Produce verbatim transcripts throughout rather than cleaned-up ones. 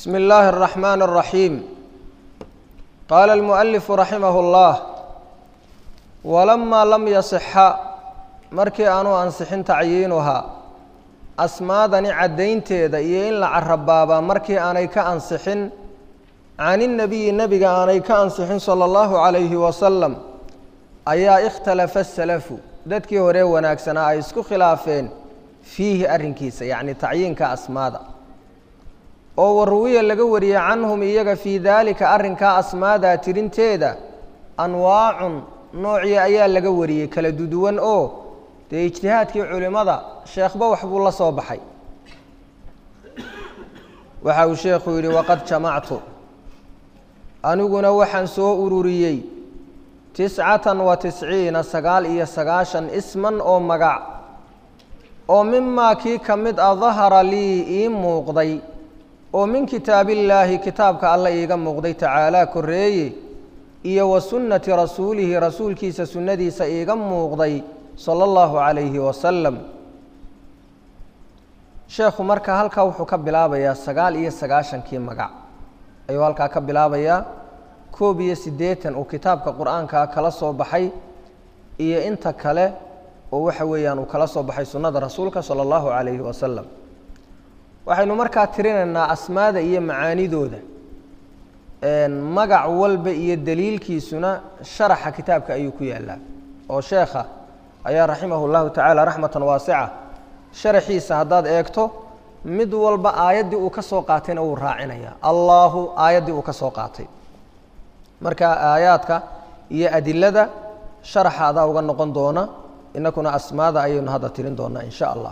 بسم الله الرحمن الرحيم. قال المؤلف رحمه الله: ولما لم يصح markii aanu ansixin tacyiinuha asmaadani cadaynteeda iyo in la carabaaba markii aanay ka ansixin aan nabi nabiga aanay ka ansixin sallallahu alayhi wa sallam ayaa ikhtalafa salafu dadkii hore wanaagsanaa ay isku khilaafeen fihi arrinkiisa yaani tacyiinka asmaada oo warwiya laga wariyay canhum iyaga fi dalika arrinka asmaada tirinteeda anwaa'un nooci ayaa laga wariyay kala duduwan oo de ijtihaadkii culimada sheekhba wax buu la soo baxay waxa uu sheekhu yiri waqad jamactu aniguna waxaan soo ururiyay tis'atan wa tis'iina sagaal iyo sagaashan isman oo magac oo mimma kii kamid ah dhahara li ii muuqday oo min kitaabillahi kitaabka alla iiga muuqday tacaala koreeye iyo wa sunnati rasuulihi rasuulkiisa sunnadiisa iiga muuqday صلى الله عليه وسلم شيخ marka halka wuxuu ka bilaabayaa sagaal iyo sagaashan kii magac ayuu halka ka bilaabayaa koob iyo siddeetan oo kitaabka quraanka kala soo baxay iyo inta kale oo waxa weeyaan uu kala soo baxay sunnada rasuulka صلى الله عليه وسلم waxaynu marka tirinaynaa asmaada iyo macaanidooda een magac walba iyo daliilkiisuna sharaxa kitaabka ayuu ku yaalaa oo sheekha ayaa rahimahullahu ta'ala rahmatan wasi'a sharaxiisa hadaad eegto mid walba aayadii uu ka soo qaatayna uu raacinaya Allahu aayadii uu ka soo qaatay marka aayaadka iyo adillada sharaxaada uga noqon doona inakuna asmaada ayaynu hada tirin doona insha Allah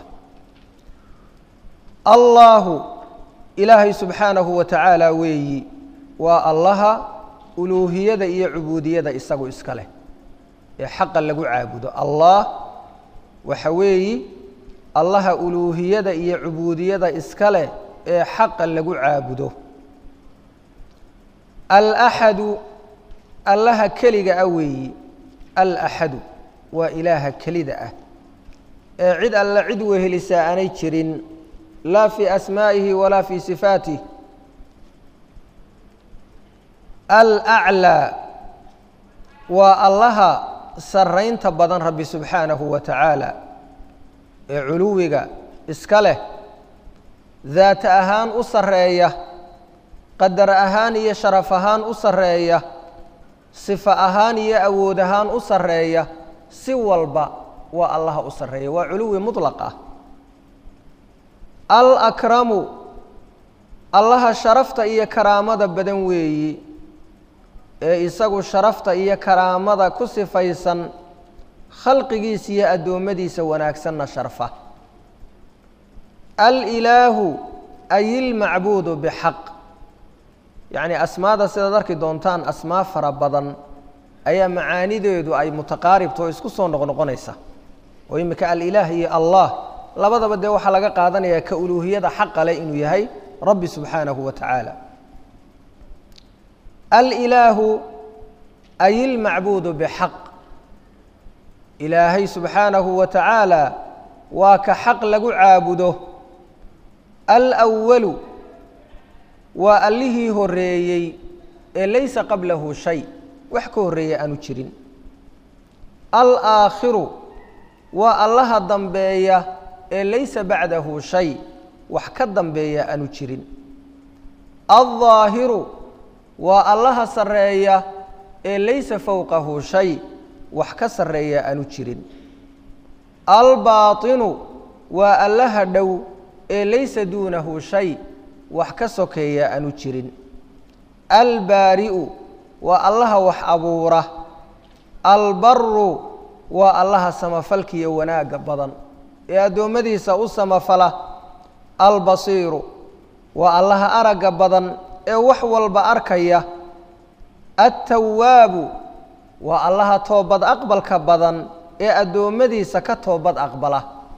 Allahu ilaahi subhanahu wa ta'ala weeyi wa Allaha uluhiyada iyo ubudiyada isagu iska leh حق lagu caabudo Allah waxa weeyi allaha uluhiyada iyo ubudiyada iska leh ee xaq lagu caabudo al-ahad allaha kaliga aweeyi al-ahad wa ilaha kalida ah ee cid alla cid wehelisa aanay jirin la fi asmaa'ihi wala fi sifaatihi al-a'la wa allaha saraynta badan rabbi subhanahu wa ta'ala ee culuwiga iska leh zaat ahaan u sareeya qadar ahaan iyo sharaf ahaan u sareeya sifa ahaan iyo awood ahaan u sareeya si walba waa Allah u sareeya waa culuwi mutlaq ah al akramu Allah sharafta iyo karaamada badan weeyi ee isagu sharafta iyo karaamada ku sifaysan khalqigiisa iyo adoomadiisa wanaagsanna sharfa al ilahu ayil ma'budu bihaq yaani asmaada sida darki doontaan asmaa fara badan ayaa macaanideedu ay mutaqaaribto isku soo noqnoqonaysa oo imika al ilahi iyo allah labadaba de waxa laga qaadanaya ka uluhiyada xaq leh inuu yahay rabbi subhanahu wa ta'ala الإله أي المعبود بحق إلهي سبحانه وتعالى وكحق لغو عابده الأول وأله هريي ليس قبله شيء وحكو هريي أنو جرين الآخر والله الضنبية ليس بعده شيء وحكا الضنبية أنو جرين الظاهر والله سرية ليس فوقه شيء وحك سرية أنو جرين الباطن والله دو ليس دونه شيء وحك سكية أنو جرين البارئ والله وح أبوره البر والله سمفلكي وناق بضن يا دومدي سأسمفله البصير والله أرق بضن ee wax walba arkaya at-tawwab wa allaha toobad aqbalka badan ee adoomadiisa ka toobad aqbala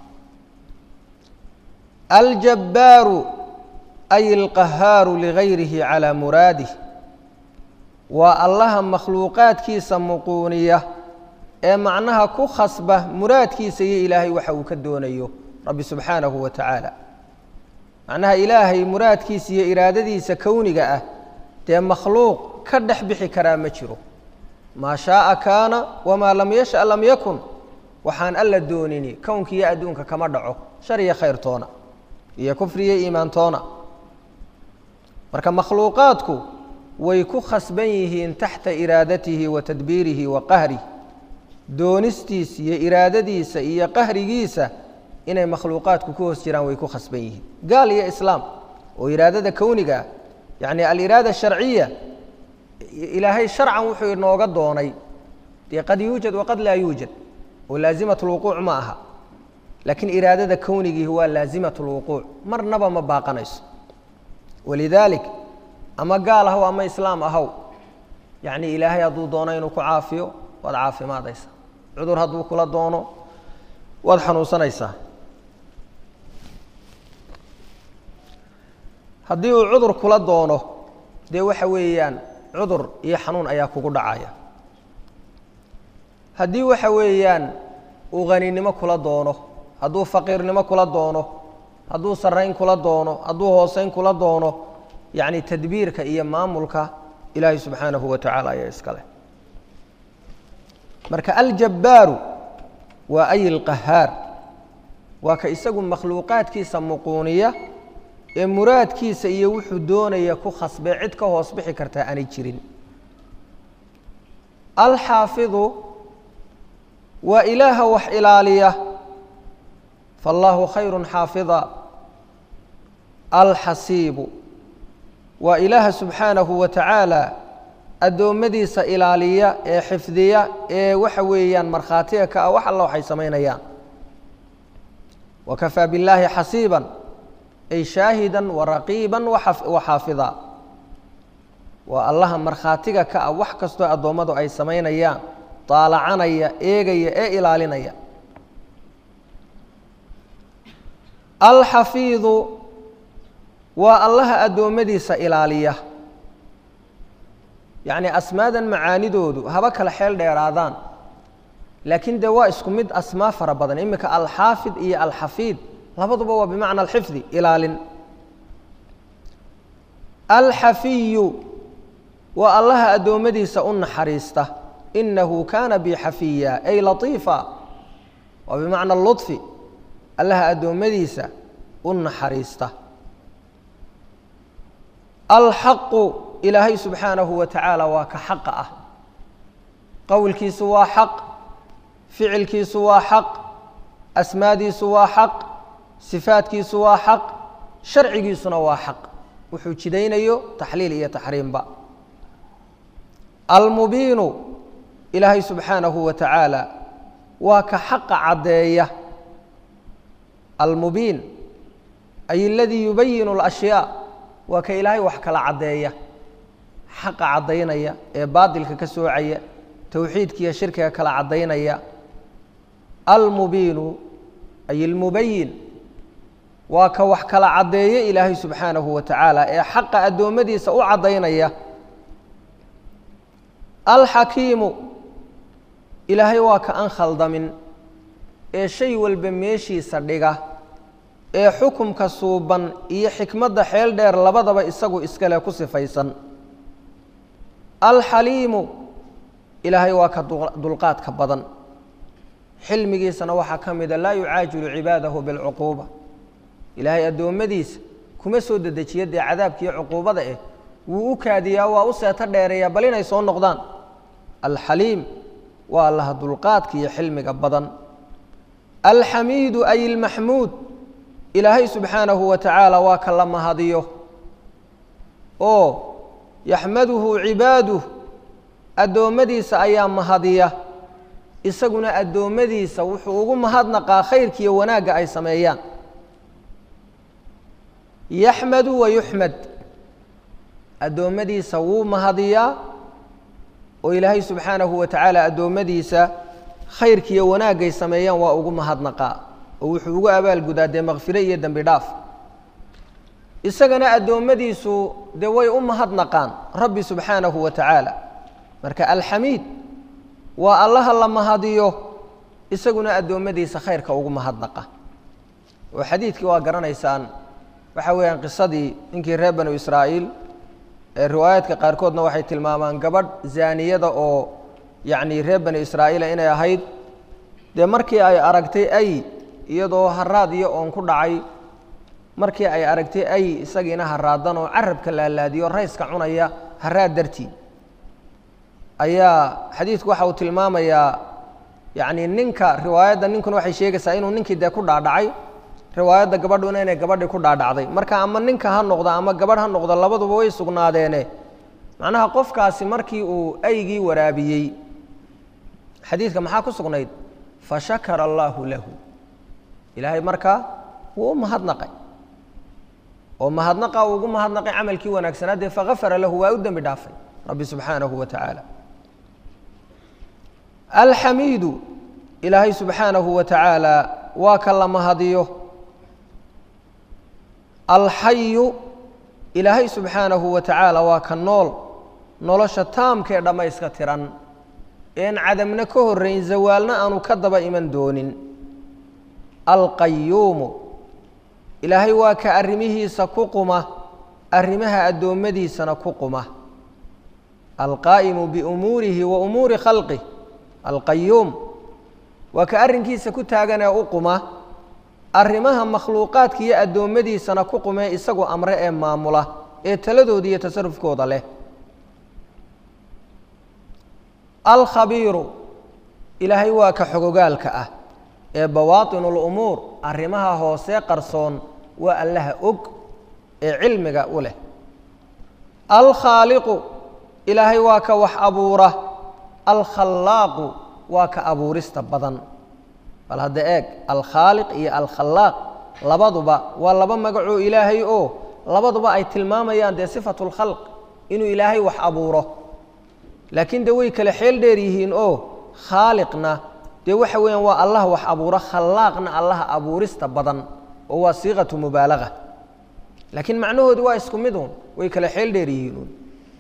al-jabbar ay al-qahhar li ghayrihi ala muradihi wa allaha makhluuqaadkiisa muqooniya ee macnaha ku khasba muraadkiisa iyo ilaahay waxa uu ka doonayo rabbi subhanahu wa ta'ala macnaha ilaahay muraadkiisa iyo iraadadiisa kowniga ah dee makhluuq ka dhex bixi karaa ma jiro maa shaaa kaana wamaa lam yasha lam yakun waxaan alla doonini kownkiiyo adduunka kama dhaco shar iyo khayr toona iyo kufri iyo iimaan toona marka makhluuqaadku way ku khasban yihiin taxta iraadatihi wa tadbiirihi wa qahrihi doonistiisa iyo iraadadiisa iyo qahrigiisa inay makhluuqaadku ku hoos jiraan way ku khasban yihiin gaal iyo islaam oo iraadada kowniga ah yacni aliraada sharciya ilaahay sharcan wuxuu inooga doonay dee qad yuujad waqad laa yuujad oo laazimat lwuquuc ma aha laakiin iraadada kownigiihi waa laazimat lwuquuc marnaba ma baaqanayso walidaalik ama gaal ahaw ama islaam ahaw yacni ilaahay hadduu doono inuu ku caafiyo waad caafimaadaysaa cudur hadduu kula doono waad xanuunsanaysaa haddii uu cudur kula doono dee waxa weeyaan cudur iyo xanuun ayaa kugu dhacaya haddii waxa weeyaan uu haninimo kula doono hadduu faqiirnimo kula doono hadduu sarrayn kula doono hadduu hooseyn kula doono yacni tadbiirka iyo maamulka ilaahay subxaanahu wa tacaala ayaa iska leh marka aljabbaaru waa ay alqahaar waa ka isagu makhluuqaadkiisa muquuniya ee muraadkiisa iyo wuxuu doonaya ku khasbee cid ka hoos bixi kartaa aanay jirin alxaafidu waa ilaaha wax ilaaliya faallaahu khayru xaafida alxasiibu waa ilaaha subxaanahu wa tacaala addoommadiisa ilaaliya ee xifdiya ee waxa weeyaan markhaatiga ka ah wax alla waxay samaynayaan wakafaa billaahi xasiiban ay shaahidan waraqiiban waxaafida waa allaha markhaatiga ka ah wax kastoo addoommadu ay samaynayaan daalacanaya eegaya ee ilaalinaya alxafiidu waa allaha addoommadiisa ilaaliya yacni asmaadan macaanidoodu haba kala xeel dheeraadaan laakiin dee waa isku mid asmaa fara badan iminka alxaafid iyo alxafiid labaduba waa bimacna alxifdi ilaalin alxafiyu waa allaha addoommadiisa u naxariista inahu kaana bi xafiya ay latiifa waa bimacna luطfi allaha addoommadiisa u naxariista alxaqu ilaahay subxaanahu wa tacaala waa ka xaqa ah qowlkiisu waa xaq ficilkiisu waa xaq asmaadiisu waa xaq sifaadkiisu waa xaq sharcigiisuna waa xaq wuxuu jidaynayo taxliil iyo taxriimba almubiinu ilaahay subxaanahu wa tacaala waa ka xaqa caddeeya almubiin ay aladii yubayinu alashyaa waa ka ilaahay wax kala caddeeya xaqa caddaynaya ee baadilka ka soocaya towxiidkiiyo shirkiga kala caddaynaya almubiinu ay almubayin waa ka wax kala caddeeya ilaahay subxaanahu wa tacaala ee xaqa addoommadiisa u caddaynaya alxakiimu ilaahay waa ka aan khaldamin ee shay walba meeshiisa dhiga ee xukumka suuban iyo xikmadda xeel dheer labadaba isagu iskale ku sifaysan alxaliimu ilaahay waa ka dulqaadka badan xilmigiisana waxaa ka mida laa yucaajilu cibaadahu bilcuquuba ilaahay addoommadiisa kuma soo dedejiya dee cadaabkiiyo cuquubada eh wuu u kaadiyaa waa u seeto dheereeyaa bal inay soo noqdaan alxaliim waa allaha dulqaadka iyo xilmiga badan alxamiidu ay almaxmuud ilaahay subxaanahu wa tacaala waa ka la mahadiyo oo yaxmaduhu cibaaduh addoommadiisa ayaa mahadiya isaguna addoommadiisa wuxuu ugu mahadnaqaa khayrkiiyo wanaagga ay sameeyaan yaxmadu wa yuxmad addoommadiisa wuu mahadiyaa oo ilaahay subxaanahu wa tacaala addoommadiisa khayrkiiyo wanaagay sameeyaan waa ugu mahadnaqaa oo wuxuu ugu abaalgudaa dee makfiro iyo dembi dhaaf isagana addoommadiisu dee way u mahadnaqaan rabbi subxaanahu wa tacaala marka alxamiid waa allaha la mahadiyo isaguna addoommadiisa khayrka ugu mahadnaqa oo xadiidkii waa garanaysaan waxa weeyaan qisadii ninkii reer banu israa'iil ee riwaayaadka qaarkoodna waxay tilmaamaan gabadh zaaniyada oo yacni reer banu israa'iila inay ahayd dee markii ay aragtay ay iyadoo haraad iyo oon ku dhacay markii ay aragtay ay isagiina haraadan oo carabka laalaadiyo rayska cunaya haraad dartii ayaa xadiidku waxa uu tilmaamayaa yacni ninka riwaayadda ninkuna waxay sheegaysaa inuu ninkii dee ku dhaadhacay riwaayadda gabadhuna inay gabadhii ku dhaadhacday marka ama ninka ha noqdo ama gabadh ha noqdo labaduba way sugnaadeene macnaha qofkaasi markii uu aygii waraabiyey xadiidka maxaa ku sugnayd fashakara allaahu lahu ilaahay markaa wuu u mahadnaqay oo mahadnaqa uu ugu mahadnaqay camalkii wanaagsanaa dee fagafara lahu waa u dembi dhaafay rabbi subxaanahu wa tacaala alxamiidu ilaahay subxaanahu wa tacaala waa ka la mahadiyo alxayu ilaahay subxaanahu wa tacaala waa ka nool nolosha taamkee dhammayska tiran een cadamna ka horrayn zawaalna aanu ka daba iman doonin alqayuumu ilaahay waa ka arrimihiisa ku quma arrimaha addoommadiisana ku quma alqaa'imu biumuurihi wa umuuri khalqih alqayuum waa ka arrinkiisa ku taagan ee u quma arrimaha makhluuqaadka iyo addoommadiisana ku qumee isagu amre ee maamula ee taladooda iyo tasarufkooda leh alkhabiiru ilaahay waa ka xogogaalka ah ee bawaatinu lumuur arrimaha hoose qarsoon waa allaha og ee cilmiga u leh alkhaaliqu ilaahay waa ka wax abuura alkhallaaqu waa ka abuurista badan bal hadda eeg alkhaaliq iyo alkhallaaq labaduba waa laba magacoo ilaahay oo labaduba ay tilmaamayaan dee sifatu lkhalq inuu ilaahay wax abuuro laakiin dee way kale xeel dheer yihiin oo khaaliqna dee waxa weeyaan waa allah wax abuuro khallaaqna allaha abuurista badan oo waa siiqatu mubaalaga laakiin macnahoodu waa isku mid uun way kale xeel dheer yihiin uun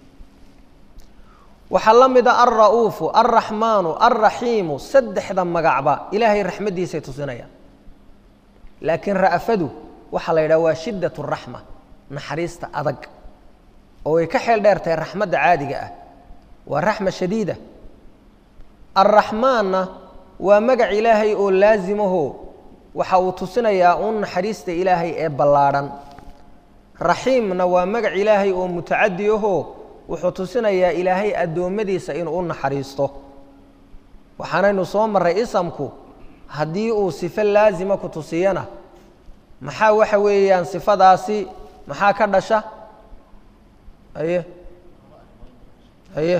waxaa la mida alra'uufu alraxmaanu alraxiimu saddexda magacba ilaahay raxmaddiisay tusinayaan laakiin ra'afadu waxaa la yidhaha waa shiddat raxma naxariista adag oo way ka xeel dheer tahay raxmadda caadiga ah waa raxma shadiida alraxmaanna waa magac ilaahay oo laasimaho waxa uu tusinayaa uun naxariista ilaahay ee ballaadhan raxiimna waa magac ilaahay oo mutacadi ahoo wuxuu tusinayaa ilaahay addoommadiisa inuu u naxariisto waxaanaynu soo marray isamku haddii uu sifo laasima ku tusiyana maxaa waxa weeyaan sifadaasi maxaa ka dhasha haye haye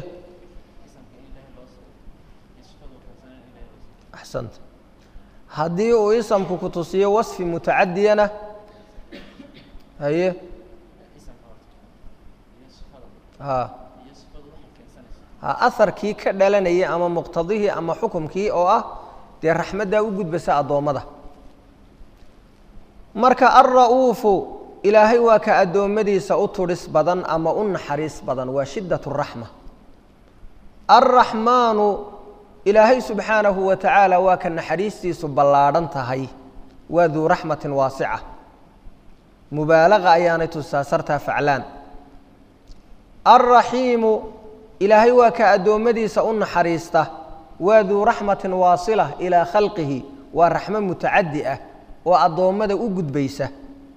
axsanta haddii uu isamku ku tusiyo wasfi mutacadiyana haye ha ha aharkii ka dhalanayay ama muqtadihii ama xukumkii oo ah dee raxmaddaa u gudbasa addoommada marka alra'uufu ilaahay waa ka addoommadiisa u tudhis badan ama u naxariis badan waa shiddat raxma alraxmaanu ilaahay subxaanahu wa tacaala waa ka naxariistiisu ballaadhan tahay waa duu raxmatin waasica mubaalaga ayaanay tusaa sartaa faclaan alraxiimu ilaahay waa ka addoommadiisa u naxariista waa duu raxmatin waasila ilaa khalqihi waa raxmo mutacadi ah oo addoommada u gudbaysa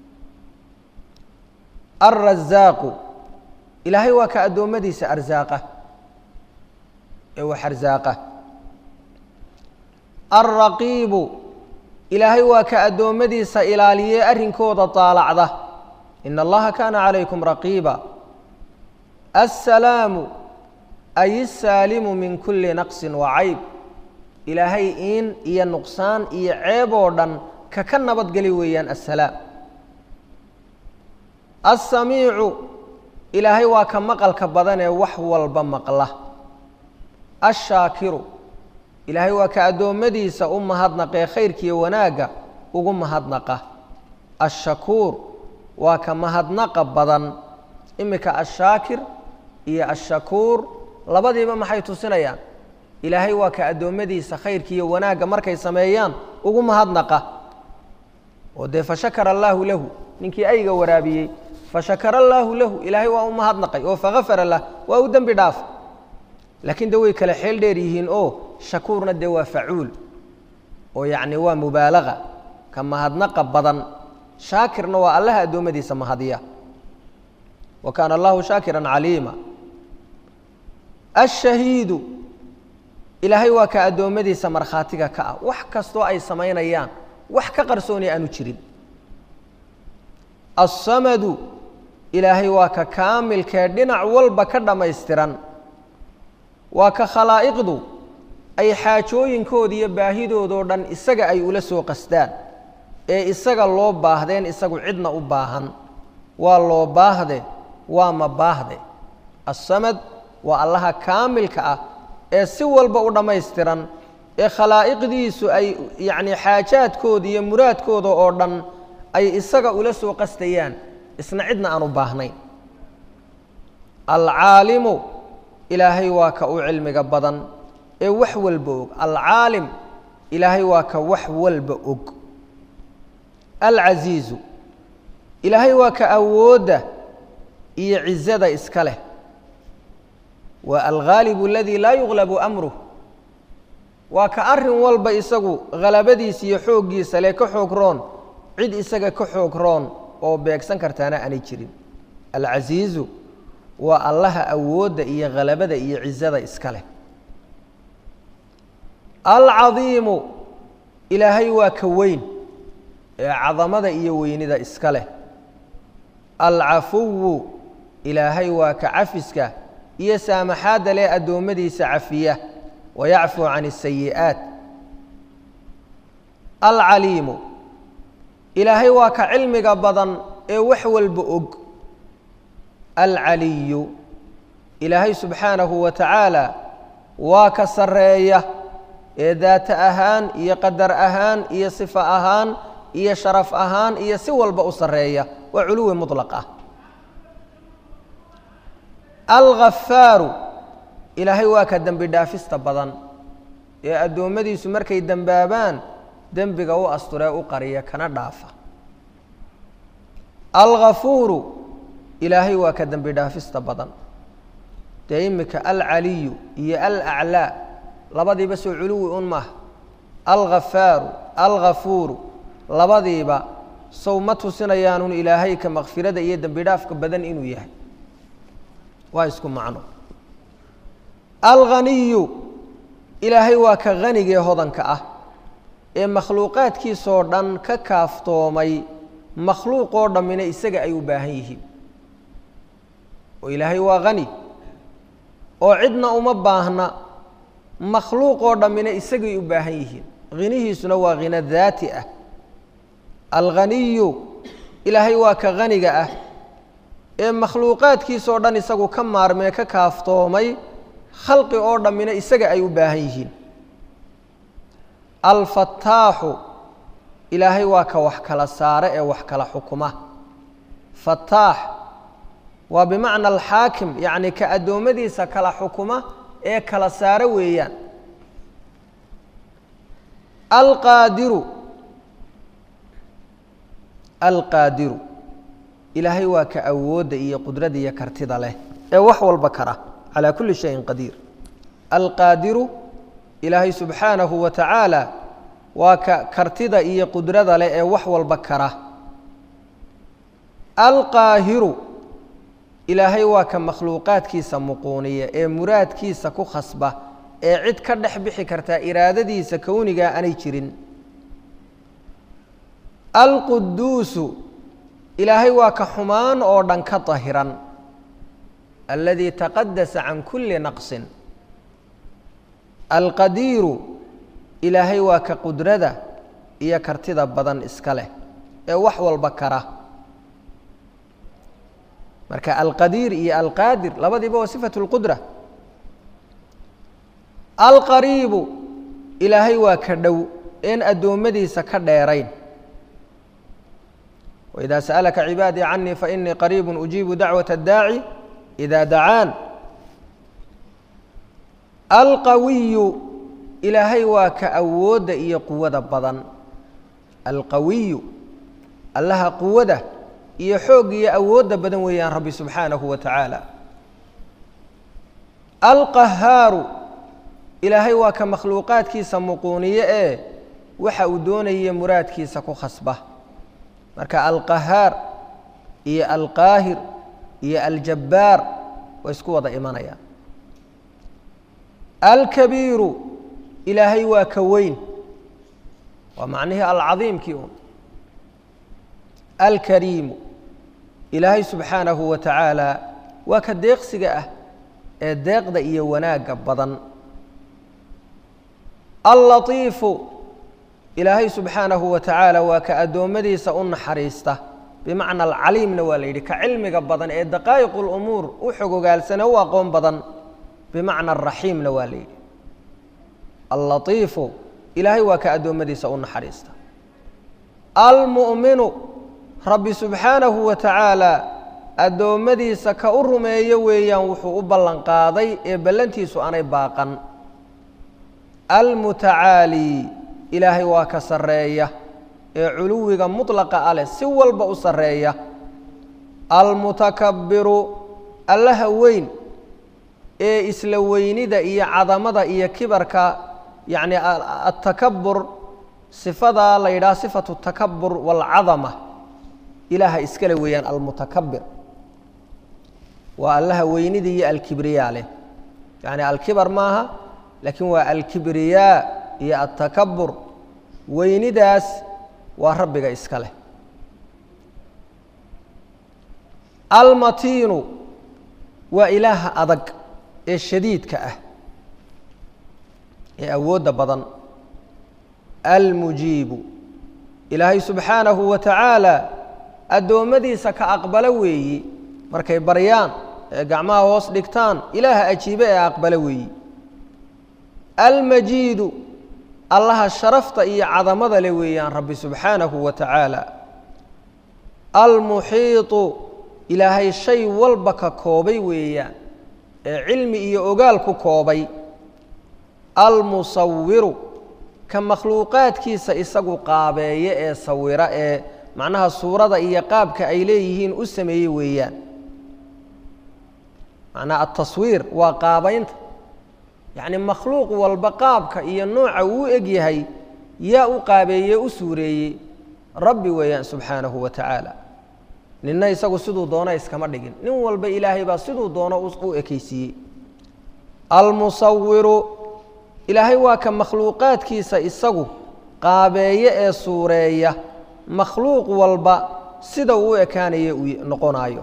alrasaaqu ilaahay waa ka addoommadiisa arsaaqa ee wax arsaaqa alraqiibu ilaahay waa ka addoommadiisa ilaaliye arrinkooda daalacda ina allaha kaana calaykum raqiiba assalaamu ay isaalimu min kulli naqsin wa cayb ilaahay iin iyo nuqsaan iyo ceeb oo dhan ka ka nabadgeli weeyaan assalaam assamiicu ilaahay waa ka maqalka badan ee wax walba maqla ashaakiru ilaahay waa ka addoommadiisa u mahadnaqee khayrkiiyo wanaagga ugu mahadnaqa ashakuur waa ka mahadnaqa badan imika ashaakir iyo ashakuur labadiiba maxay tusinayaan ilaahay waa ka addoommadiisa khayrkiiyo wanaagga markay sameeyaan ugu mahadnaqa oo dee fashakara allaahu lahu ninkii ayga waraabiyey fashakara allaahu lahu ilaahay waa u mahadnaqay oo fagafara lah waa u dembi dhaaf laakiin de way kale xeel dheer yihiin oo shakuurna dee waa facuul oo yacni waa mubaalaga ka mahadnaqa badan shaakirna waa allaha addoommadiisa mahadiya wa kaana allahu shaakiran caliima ashahiidu ilaahay waa ka addoommadiisa markhaatiga ka ah wax kastoo ay samaynayaan wax ka qarsooni aanu jirin assamadu ilaahay waa ka kaamilkee dhinac walba ka dhammaystiran waa ka khalaa'iqdu ay xaajooyinkooda iyo baahidoodoo dhan isaga ay ula soo qasdaan ee isaga loo baahdeen isagu cidna u baahan waa loo baahde waa ma baahde assamad waa allaha kaamilka ah ee si walba u dhammaystiran ee khalaa'iqdiisu ay yacni xaajaadkooda iyo muraadkooda oo dhan ay isaga ula soo qastayaan isna cidna aan u baahnayn alcaalimu ilaahay waa ka u cilmiga badan ee wax walba og alcaalim ilaahay waa ka wax walba og alcasiizu ilaahay waa ka awoodda iyo cizada iska leh waa alghaalibu aladii laa yuglabu amruh waa ka arrin walba isagu halabadiisa iyo xooggiisa leh ka xoog roon cid isaga ka xoog roon oo beegsan kartaana aanay jirin alcasiizu waa allaha awoodda iyo halabada iyo cizada iska leh alcadiimu ilaahay waa ka weyn ee cadamada iyo weynida iska leh alcafuwu ilaahay waa ka cafiska iyo saamaxaadda leh addoommadiisa cafiya wayacfuu can asayi'aat alcaliimu ilaahay waa ka cilmiga badan ee wax walba og alcaliyu ilaahay subxaanahu wa tacaala waa ka sarreeya ee daata ahaan iyo qadar ahaan iyo sifa ahaan iyo sharaf ahaan iyo si walba u sarreeya waa culuwi muطlaq ah alghafaaru ilaahay waa ka dembi dhaafista badan ee addoommadiisu markay dembaabaan dembiga u asturee u qariya kana dhaafa alghafuuru ilaahay waa ka dembi dhaafista badan dee imika alcaliyu iyo alaclaa labadiiba soo culuwi un maaha alghafaaru alghafuuru labadiiba sow ma tusinayaanun ilaahay ka makfirada iyo dembi dhaafka badan inuu yahay waa isku macno alghaniyu ilaahay waa ka hanigee hodanka ah ee makhluuqaadkiisoo dhan ka kaaftoomay makhluuqoo dhammina isaga ay u baahan yihiin oo ilaahay waa hani oo cidna uma baahna makhluuqoo dhammina isagay u baahan yihiin hinihiisuna waa hino daati ah alghaniyu ilaahay waa ka haniga ah ee makhluuqaadkiisoo dhan isagu ka maarmee ka kaaftoomay khalqi oo dhammina isaga ay u baahan yihiin alfataaxu ilaahay waa ka wax kala saare ee wax kala xukuma fataax waa bimacna alxaakim yacni ka addoommadiisa kala xukuma ee kala saare weeyaan alqaadiru alqaadiru ilaahay waa ka awoodda iyo qudradda iyo kartida leh ee wax walba kara calaa kulli shayin qadiir alqaadiru ilaahay subxaanahu wa tacaala waa ka kartida iyo qudrada leh ee wax walba kara alqaahiru ilaahay waa ka makhluuqaadkiisa muquuniya ee muraadkiisa ku khasba ee cid ka dhex bixi kartaa iraadadiisa kownigaa aanay jirin alquduusu ilaahay waa ka xumaan oo dhan ka dahiran aladii taqadasa can kulli naqsin alqadiiru ilaahay waa ka qudrada iyo kartida badan iska leh ee wax walba kara marka alqadiir iyo alqaadir labadiiba waa sifatu اlqudra alqariibu ilaahay waa ka dhow een addoommadiisa ka dheerayn wإida sأlaka cibaadii canii faإnii qariib ujiibu dacwaة الdaaci إida dacaan alqawiyu ilaahay waa ka awoodda iyo quwada badan alqawiyu allaha quwada iyo xoog iyo awoodda badan weeyaan rabbi subxaanahu wa tacaala alqahaaru ilaahay waa ka makhluuqaadkiisa muquuniye ee waxa uu doonaya muraadkiisa ku khasba marka alqahaar iyo alqaahir iyo aljabbaar way isku wada imanayaan alkabiiru ilaahay waa ka weyn waa macnihii alcadiimkii un alkariimu ilaahay subxaanahu wa tacaala waa ka deeqsiga ah ee deeqda iyo wanaagga badan allatiifu ilaahay subxaanahu wa tacaala waa ka addoommadiisa u naxariista bimacna alcaliimna waa la yidhi ka cilmiga badan ee daqaa'iqu lumuur u xogogaalsane u aqoon badan bimacna araxiimna waa la yidhi allatiifu ilaahay waa ka addoommadiisa u naxariista almu'minu rabbi subxaanahu wa tacaala addoommadiisa ka u rumeeyo weeyaan wuxuu u ballan qaaday ee ballantiisu aanay baaqan almutacaalii ilaahay waa ka sarreeya ee culuwiga mutlaqa a leh si walba u sarreeya almutakabbiru allaha weyn ee isla weynida iyo cadamada iyo kibarka yacni atakabur sifadaa la yidhaha sifatu takabur waalcadama ilaaha iskale weeyaan almutakabir waa allaha weynida iyo alkibriyaa leh yacni alkibar maaha laakiin waa alkibriyaa iyo altakabur weynidaas waa rabbiga iska leh almatiinu waa ilaaha adag ee shadiidka ah ee awoodda badan almujiibu ilaahay subxaanahu wa tacaala addoommadiisa ka aqbalo weeyi markay baryaan ee gacmaha hoos dhigtaan ilaaha ajiibe ee aqbalo weeyi almajiidu allaha sharafta iyo cadamada le weeyaan rabbi subxaanahu wa tacaala almuxiiطu ilaahay shay walba ka koobay weeyaan ee cilmi iyo ogaal ku koobay almusawiru ka makhluuqaadkiisa isagu qaabeeye ee sawira ee macnaha suurada iyo qaabka ay leeyihiin u sameeyey weeyaan macnaha ataswiir waa qaabaynta yacni makhluuq walba qaabka iyo nooca uu eg yahay yaa u qaabeeye u suureeyey rabbi weeyaan subxaanahu wa tacaala ninna isagu siduu doona iskama dhigin nin walba ilaahay baa siduu doono u ekaysiiyey almusawiru ilaahay waa ka makhluuqaadkiisa isagu qaabeeye ee suureeya makhluuq walba sida uu u ekaanaya uu noqonaayo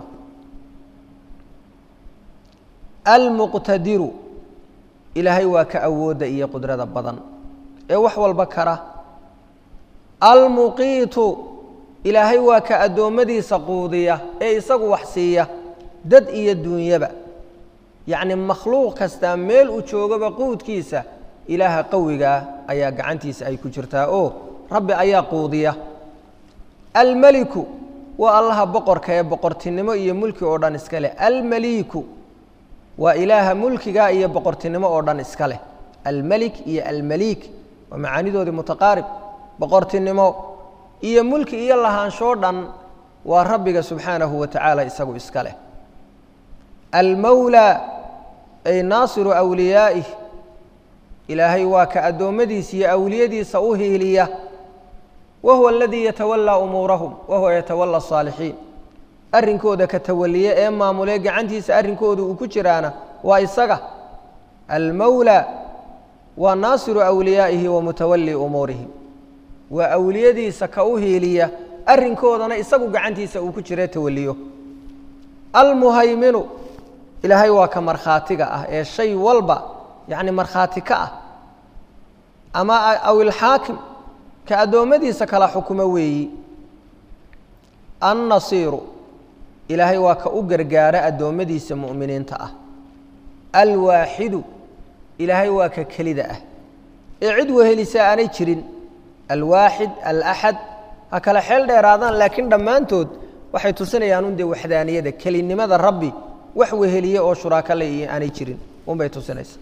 almuqtadiru ilaahay waa ka awoodda iyo qudrada badan ee wax walba kara almuqiitu ilaahay waa ka addoommadiisa quudiya ee isagu wax siiya dad iyo duunyaba yacni makhluuq kastaa meel uu joogaba quudkiisa ilaaha qawigaa ayaa gacantiisa ay ku jirtaa oo rabbi ayaa quudiya almeliku waa allaha boqorka ee boqortinimo iyo mulki oo dhan iska leh almeliku waa ilaaha mulkiga iyo boqortinimo oo dhan iska leh almelik iyo almeliik waa macaanidoodii mutaqaarib boqortinimo iyo mulki iyo lahaanshoo dhan waa rabbiga subxaanahu wa tacaala isagu iska leh almawlaa ay naasiru awliyaa'ih ilaahay waa ka addoommadiisa iyo awliyadiisa u hiiliya wa huwa aladii yatawallaa umuurahum wa huwa yatawalla asaalixiin arrinkooda ka tawaliye ee maamulee gacantiisa arrinkooda uu ku jiraana waa isaga almawlaa waa naasiru awliyaa'ihi wa mutawallii umuurihim waa awliyadiisa ka u hiiliya arrinkoodana isagu gacantiisa uu ku jira tawaliyo almuhayminu ilaahay waa ka markhaatiga ah ee shay walba yacni markhaati ka ah ama aw ilxaakim ka addoommadiisa kala xukumo weeyi annasiiru ilaahay waa ka u gargaara addoommadiisa mu'miniinta ah alwaaxidu ilaahay waa ka kelida ah ee cid wehelisa aanay jirin alwaaxid alaxad ha kala xeel dheeraadaan laakiin dhammaantood waxay tusinayaan un dee waxdaaniyada kelinimada rabbi wax weheliye oo shuraaka le iyo aanay jirin unbay tusinaysaa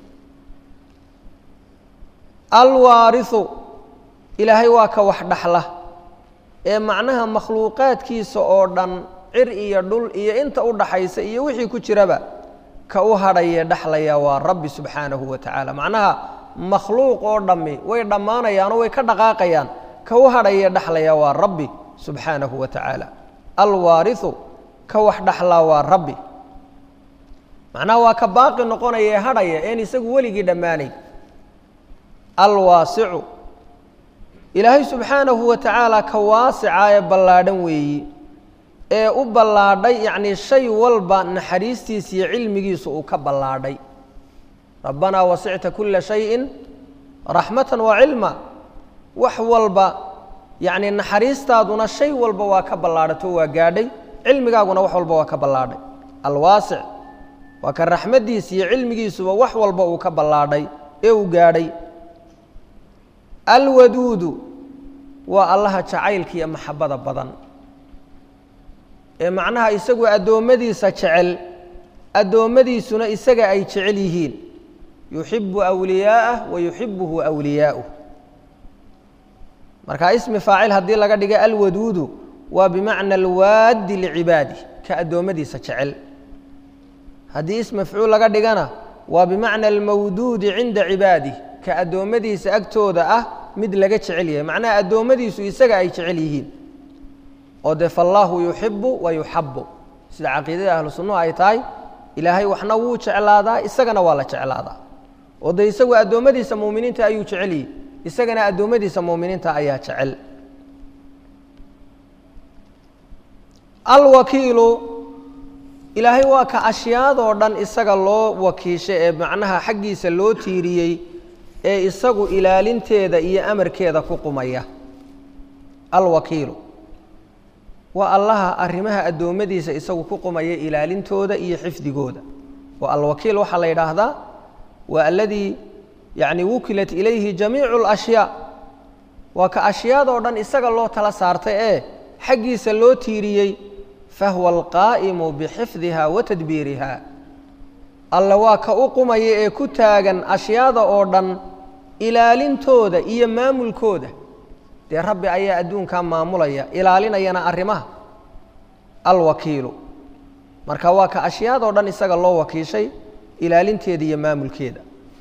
alwaarisu ilaahay waa ka wax dhaxla ee macnaha makhluuqaadkiisa oo dhan cir iyo dhul iyo inta u dhaxaysa iyo wixii ku jiraba ka u hadhaya dhaxlaya waa rabbi subxaanahu wa tacaala macnaha makhluuq oo dhammi way dhammaanayaan oo way ka dhaqaaqayaan ka u hadhaya dhaxlaya waa rabbi subxaanahu wa tacaala alwaariu ka wax dhaxlaa waa rabbi macnaha waa ka baaqi noqonaya ee hadhaya een isagu weligii dhammaanay alwaasicu ilaahay subxaanahu wa tacaala ka waasica ee ballaadhan weeyi ee u ballaadhay yacnii shay walba naxariistiisa iyo cilmigiisu uu ka ballaadhay rabbanaa wasicta kulla shayin raxmatan wa cilma wax walba yacnii naxariistaaduna shay walba waa ka ballaadhato waa gaadhay cilmigaaguna wax walba waa ka ballaadhay alwaasic waa ka raxmaddiisa iyo cilmigiisuba wax walba uu ka ballaadhay ee uu gaadhay alwaduudu waa allaha jacaylka iyo maxabbada badan ee macnaha isagu addoommadiisa jecel addoommadiisuna isaga ay jecel yihiin yuxibu awliyaa'ah wa yuxibuhu awliyaa'uh marka ismi faacil haddii laga dhiga alwaduudu waa bimacna alwaadi licibaadih ka addoommadiisa jecel haddii ism mafcuul laga dhigana waa bimacna almawduudi cinda cibaadih ka addoommadiisa agtooda ah mid laga jecel yahay macnaha addoommadiisu isaga ay jecel yihiin oo dee faallaahu yuxibu wa yuxabu sida caqiidada ahlu sunnuhu ay tahay ilaahay waxna wuu jeclaadaa isagana waa la jeclaadaa oo dee isagu addoommadiisa muuminiinta ayuu jecel yihi isagana addoommadiisa muuminiinta ayaa jecel alwakiilu ilaahay waa ka ashyaadoo dhan isaga loo wakiishay ee macnaha xaggiisa loo tiiriyey ee isagu ilaalinteeda iyo amarkeeda ku qumaya alwakiilu waa allaha arrimaha addoommadiisa isagu ku qumaya ilaalintooda iyo xifdigooda waa alwakiil waxaa la yidhaahdaa waa aladii yacni wukilat ilayhi jamiicu alashyaa waa ka ashyaadoo dhan isaga loo tala saartay ee xaggiisa loo tiiriyey fahuwa alqaa'imu bixifdiha wa tadbiiriha alle waa ka u qumaya ee ku taagan ashyaada oo dhan ilaalintooda iyo maamulkooda dee rabbi ayaa adduunkaa maamulaya ilaalinayana arrimaha alwakiilu marka waa ka ashyaadoo dhan isaga loo wakiishay ilaalinteeda iyo maamulkeeda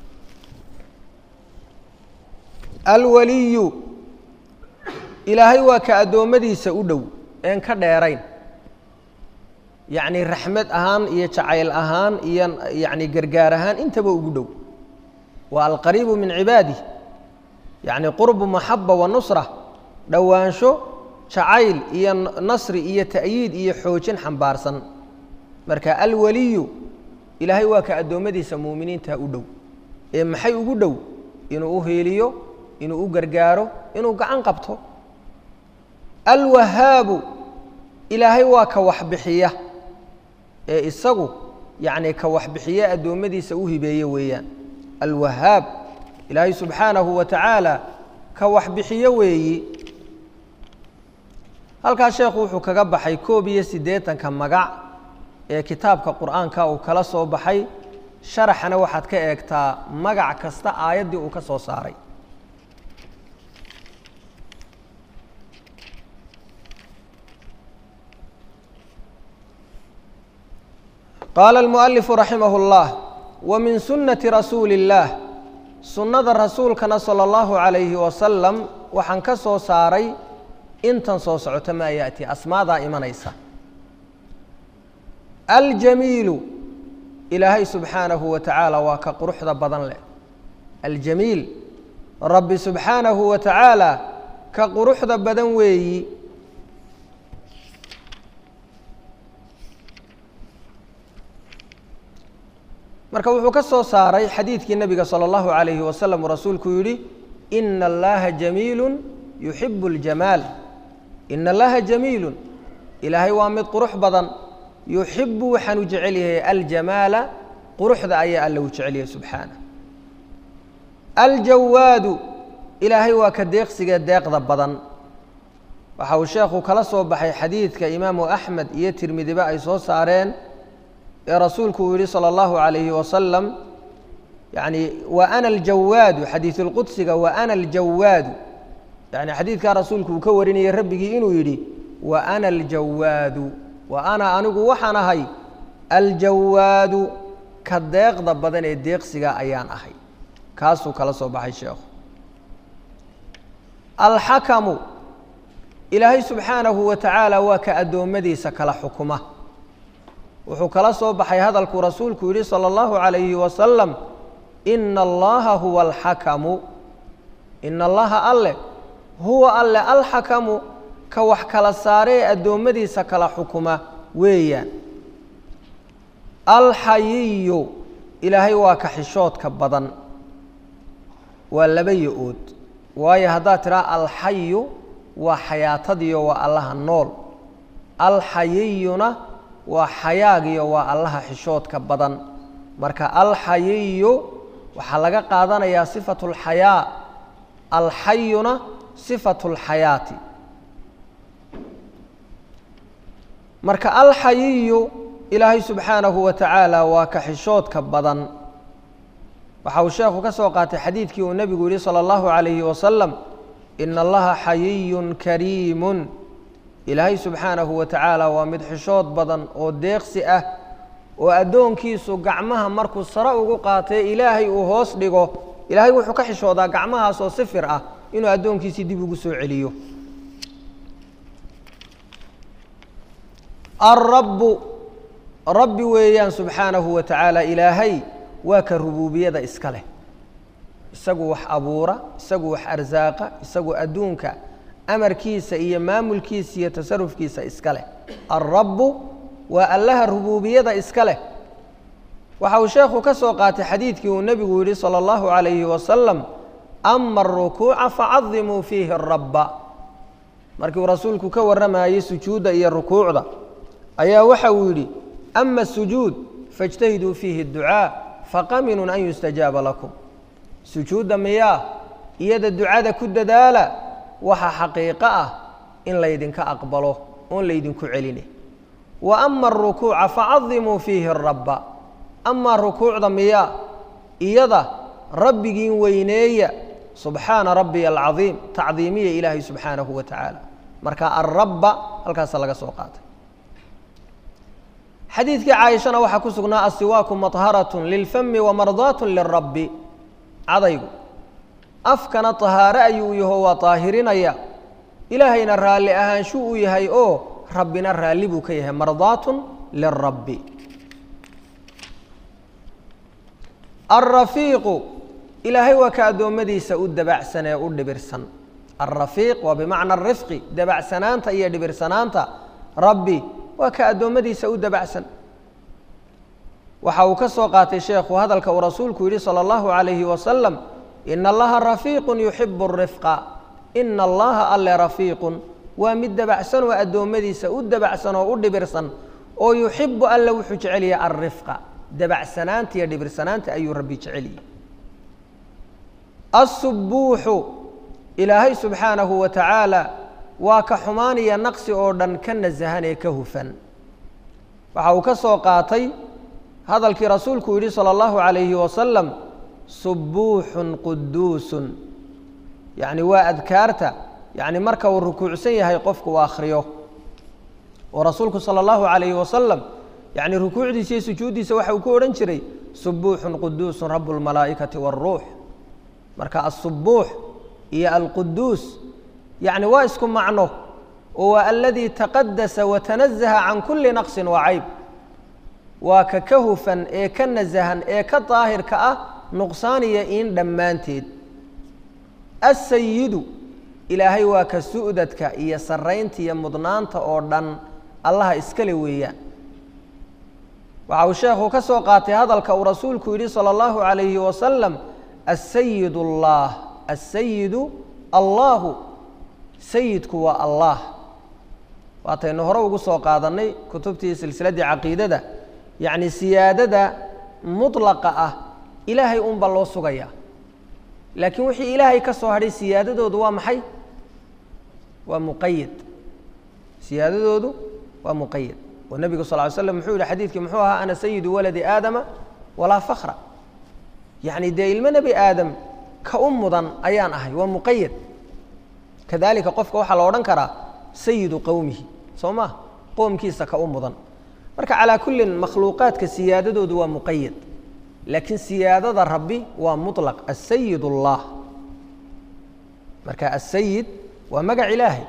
alwaliyu ilaahay waa ka addoommadiisa u dhow een ka dheerayn yacni raxmad ahaan iyo jacayl ahaan iyo yacni gargaar ahaan intaba ugu dhow waa alqariibu min cibaadih yacni qurbu maxaba wa nusra dhowaansho jacayl iyo nasri iyo ta'yiid iyo xoojin xambaarsan marka alwaliyu ilaahay waa ka addoommadiisa muuminiinta u dhow ee maxay ugu dhow inuu u heeliyo inuu u gargaaro inuu gacan qabto alwahaabu ilaahay waa ka waxbixiya ee isagu yacni ka waxbixiye addoommadiisa u hibeeye weeyaan alwahaab ilaahay subxaanahu wa tacaala ka waxbixiye weeyi halkaas sheekhu wuxuu kaga baxay koob iyo siddeetanka magac ee kitaabka qur'aanka uu kala soo baxay sharaxana waxaad ka eegtaa magac kasta aayaddii uu ka soo saaray qaala almu'alifu raximah اllah wa min sunnati rasuuli اllaah sunnada rasuulkana sala allahu calayhi wasalam waxaan ka soo saaray intan soo socota maa yaأti asmaadaa imanaysa aljamiilu ilaahay subxaanahu wa tacaala waa ka quruxda badan leh aljamiil rabbi subxaanahu wa tacaala ka quruxda badan weeyi marka wuxuu ka soo saaray xadiidkii nebiga salى اllahu عalayhi wasalam rasuulku yidhi ina allaha jamiilu yuxibu اljamaal ina allaha jamiilu ilaahay waa mid qurux badan yuxibu waxaan u jecel yahay aljamaala quruxda ayaa alla u jecel yahay subxaanah aljawaadu ilaahay waa ka deeqsiga deeqda badan waxa uu sheekhu kala soo baxay xadiidka imaamu axmed iyo tirmidiba ay soo saareen ee rasuulku uu yihi salى اllahu عalayhi wasalam yani wa ana aljawaadu xadiiثu اlqudsiga wa ana aljawaadu yani xadiidkaa rasuulku uu ka warinayay rabbigii inuu yidhi wa ana aljawaadu وأنا أنigu waxaan ahay الجواad ka deeqda badan ee deeqsiga ayaan ahay kaasuu kala soo baxay sheekhu الحكم إلهي سبحانه وتعالى وaka addoommadiisa kala xukuma wuxuu kala soo baxay hadalku rasuulku yidhi صلى الله عليه وسلم إن الله هو الحكم إن الله alle huwa alle الحكم ka wax kala saaree addoommadiisa kala xukuma weeyaan الحayiyu ilaahay waa ka xishoodka badan waa laba yo-ood waayo haddaad tidhaha alxayu waa xayaatadiyo waa allaha nool alxayiyuna waa xayaagiyo waa allaha xishoodka badan marka alxayiyu waxaa laga qaadanayaa sifatu اlxayaa alxayuna sifatu اlxayaati marka alxayiyu ilaahay subxaanahu wa tacaala waa ka xishoodka badan waxa uu sheekhu ka soo qaatay xadiidkii uu nebigu yihi salى اllahu عalayhi wasalam ina allaha xayiyun kariimun ilaahay subxaanahu wa tacaala waa mid xishood badan oo deeqsi ah oo addoonkiisu gacmaha markuu sare ugu qaatay ilaahay uu hoos dhigo ilaahay wuxuu ka xishoodaa gacmahaasoo sifir ah inuu addoonkiisii dib ugu soo celiyo الرب rabbi weeyaan subxaanahu wa tacaala ilaahay waa ka rubuubiyada iska leh isagu wax abuura isagu wax arsaaqa isagu adduunka amarkiisa iyo maamulkiisa iyo tasarufkiisa iska leh alrabbu waa allaha rubuubiyada iska leh waxa uu sheekhu ka soo qaatay xadiidkii uu nebigu yidhi salى اllahu عalayhi wasalam ama aلrukuuca facadimuu fiihi الrabba markii uu rasuulku ka warramayey sujuudda iyo rukuucda ayaa waxa uu yidhi ama الsujuud faاjtahiduu fiihi الducaaء faqaminun an yustajaaba lakum sujuudda miyaa iyada ducada ku dadaala waxa xaqiiqo ah in laydinka aqbalo oon laydinku celine wa ama الrukuuca facadimuu fiihi الrabba amaa rukuucda miyaa iyada rabbigiin weyneeya subxaana rabbiya alcadiim tacdiimiya ilaahay subxaanahu wa tacaala marka alrabba halkaasa laga soo qaatay xadiidkii caaishana waxaa ku sugnaa asiwaaku maطharat lilfami wamardaat lirabbi cadaygu afkana طahaare ayuu yaho waa طaahirinaya ilaahayna raalli ahaanshuu u yahay oo rabbina raalli buu ka yahay mardaat lirabbi alrafiiqu ilaahay waa ka addoommadiisa u dabacsan ee u dhibirsan alrafiiq waa bimacna arifqi dabacsanaanta iyo dhibirsanaanta rabbi waa ka addoommadiisa u dabacsan waxa uu ka soo qaatay sheekhu hadalka uu rasuulku yidhi salى اllahu عalayhi wasalam ina allaha rafiiqu yuxibu الrifqa ina allaha alle rafiiqun waa mid dabacsan oo addoommadiisa u dabacsan oo u dhibirsan oo yuxibu alle wuxuu jecel yahay alrifqa dabacsanaanta iyo dhibirsanaanta ayuu rabbi jecel yahay الsubuuxu ilaahay subxaanahu wa tacaala waa ka xumaan iyo naqsi oo dhan ka nasahan ee ka hufan waxa uu ka soo qaatay hadalkii rasuulku yidhi salى اllahu عalayhi wasalam subuuxun quduusun yacni waa adkaarta yacni marka uu rukuucsan yahay qofku uu akhriyo oo rasuulku salى اllahu عalayhi wasalam yacni rukuucdiisa iyo sujuuddiisa waxa uu ku odhan jiray subuuxun quduusun rabu اlmalaa'ikati wاlruux marka asubuux iyo alquduus yacni waa isku macno oo waa aladii taqadasa watanazaha can kuli naqsin wa cayb waa ka ka hufan ee ka nasahan ee ka daahirka ah nuqsaan iyo in dhammaanteed asayidu ilaahay waa ka su'dadka iyo sarraynta iyo mudnaanta oo dhan allaha iskale weeyaan waxa uu sheekhu ka soo qaatay hadalka uu rasuulku yidhi salى اllahu عalayhi wasalam asayid اllah asayidu allahu sayidku waa allah waataynu hore ugu soo qaadannay kutubtii silsiladdii caqiidada yacni siyaadada mudlaqa ah ilaahay unba loo sugaya laakiin wixii ilaahay ka soo hadhay siyaadadoodu waa maxay waa muqayad siyaadadoodu waa muqayad oo nebigu sal ly slam muxuu yihi xadiidkii muxuu ahaa ana sayidu waladi aadama walaa fakra yacni dee ilmo nebi aadam ka u mudan ayaan ahay waa muqayad kadalika qofka waxaa la odhan karaa sayidu qowmihi soo maa qoomkiisa ka u mudan marka calaa kullin makhluuqaadka siyaadadoodu waa muqayad laakiin siyaadada rabbi waa muطlaq asayid اllah marka asayid waa magac ilaahay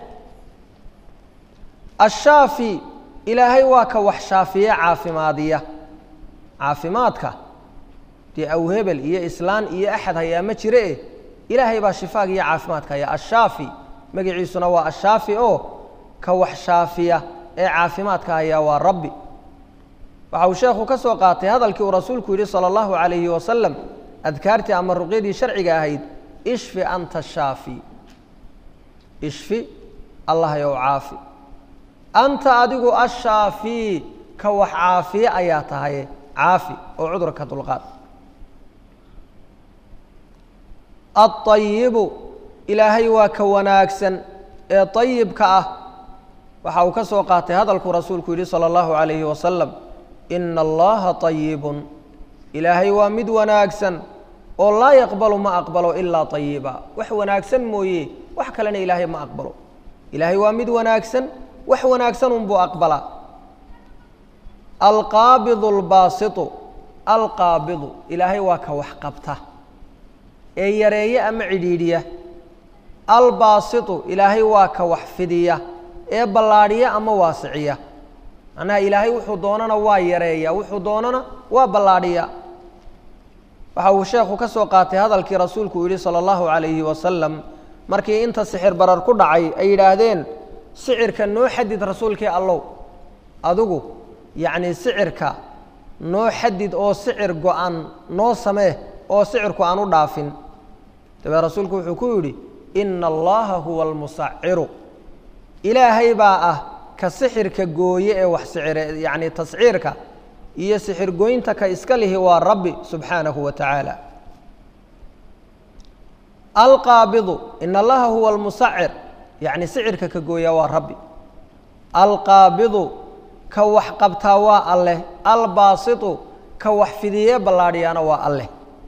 ashaafi ilaahay waa ka wax shaafiye caafimaadiya caafimaadka dee aw hebel iyo islaan iyo axad hayaa ma jire eh ilaahay baa shifaaga iyo caafimaadka haya ashaafi magaciisuna waa ashaafi oo ka wax shaafiya ee caafimaadka hayaa waa rabbi waxa uu sheekhu ka soo qaatay hadalkii uu rasuulku yidhi salى اllahu عalayhi wasalam adkaartii ama ruqyadii sharciga ahayd ishfi anta shaafi ishfi allah yow caafi anta adigu ashaafi ka wax caafiye ayaa tahay caafi oo cudurka dulqaad aلطayibu ilaahay waa ka wanaagsan ee طayibka ah waxa uu ka soo qaatay hadalkuu rasuulku yidhi salى اllahu عalayhi wasalam ina allaha طayibun ilaahay waa mid wanaagsan oo laa yaqbalu ma aqbalo ilaa طayiba wax wanaagsan mooye wax kalena ilaahay ma aqbalo ilaahay waa mid wanaagsan wax wanaagsan unbuu aqbalaa alqaabidu اlbaasiطu alqaabidu ilaahay waa ka wax qabta ee yareeya ama cidhiidhiya albaasiطu ilaahay waa ka wax fidiya ee ballaadhiya ama waasiciya macnaha ilaahay wuxuu doonana waa yareeya wuxuu doonana waa ballaadhiya waxa uu sheekhu ka soo qaatay hadalkii rasuulku uu yihi salى اllahu عalayhi wasalam markii inta sixir barar ku dhacay ay yidhaahdeen sicirka noo xadid rasuulkii allow adigu yacni sicirka noo xadid oo sicir go-an noo samee oo sicirku aan u dhaafin dabee rasuulku wuxuu ku yidhi ina allaha huwa almusaciru ilaahay baa ah ka sixirka gooye ee wax sicire yacni tasciirka iyo sixir goynta ka iska lihi waa rabbi subxaanahu wa tacaala alqaabidu ina allaha huwa almusacir yacni sicirka ka gooya waa rabbi alqaabidu ka wax qabtaa waa alleh albaasitu ka wax fidiye ballaadhiyaana waa alleh